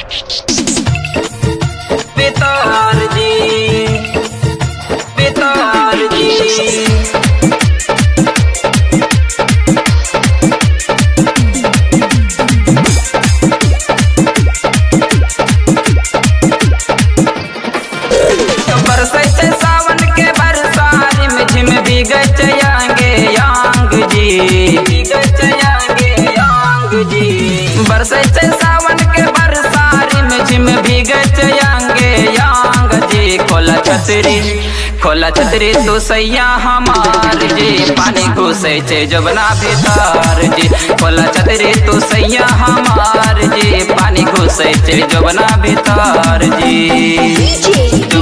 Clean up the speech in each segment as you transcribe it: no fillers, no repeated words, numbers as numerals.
पिताजी पिताजी बरसै सावन के बरसारी में झिम भीगै चयांगे यांग जी भीगै चयांगे यांग जी बरसै सावन के बरसारी में झिम भीगै चयांगे यांग जी खोला छतरी तू सैया हमार जी पानी घुसै छे जबना भीतर जी खोला छतरी तू सैया हमार जी पानी घुसै छे जबना भीतर जी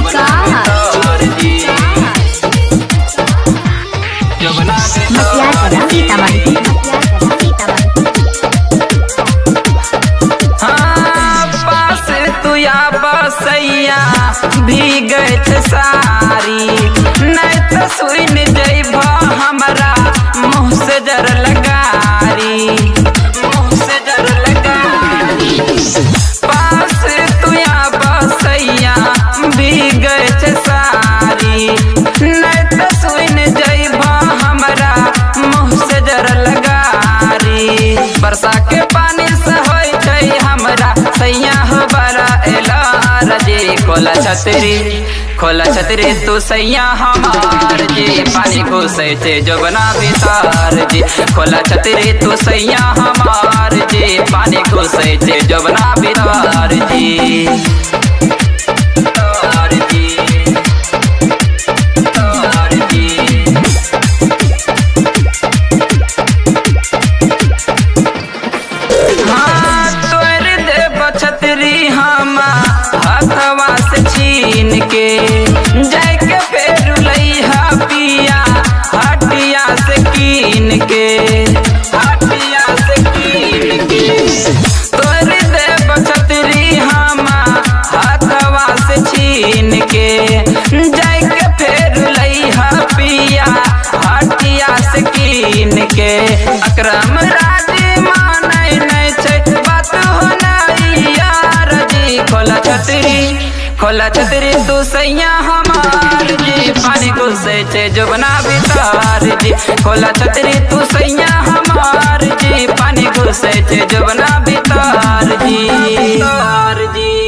पास तुया बसैया भीगत सारी नहीं तो सुन जैब हमरा मुँह से जर लगारी मुँह से जर लगारी पास तुया बसैया भीगत सारी नहीं तो सुन जैब हमरा मुँह से जर लगारी बरसा के पानी से होय छै हमरा सैया हो बड़ा एलार जी खोला छतरी तू सैया हमार जी पानी घुसै छे जबना भीतर जी खोला छतरी तू सैया हमार जी पानी घुसै छे जबना भीतर जी छतरी हम हथवा से छीन के जाके फेर लइहा पिया हटिया से कीन के हटिया से कीन के तोर देव छतरी हम हथवा से छीन के जाके फेर लइहा पिया हटिया से कीन के अकरम राजी मानै नहीं छै बात होना खोला छतरी तू सैया हमार जी पानी घुसै छे जबना भीतर जी खोला छतरी तू सैया हमार जी पानी घुसै छे जबना भीतर जी।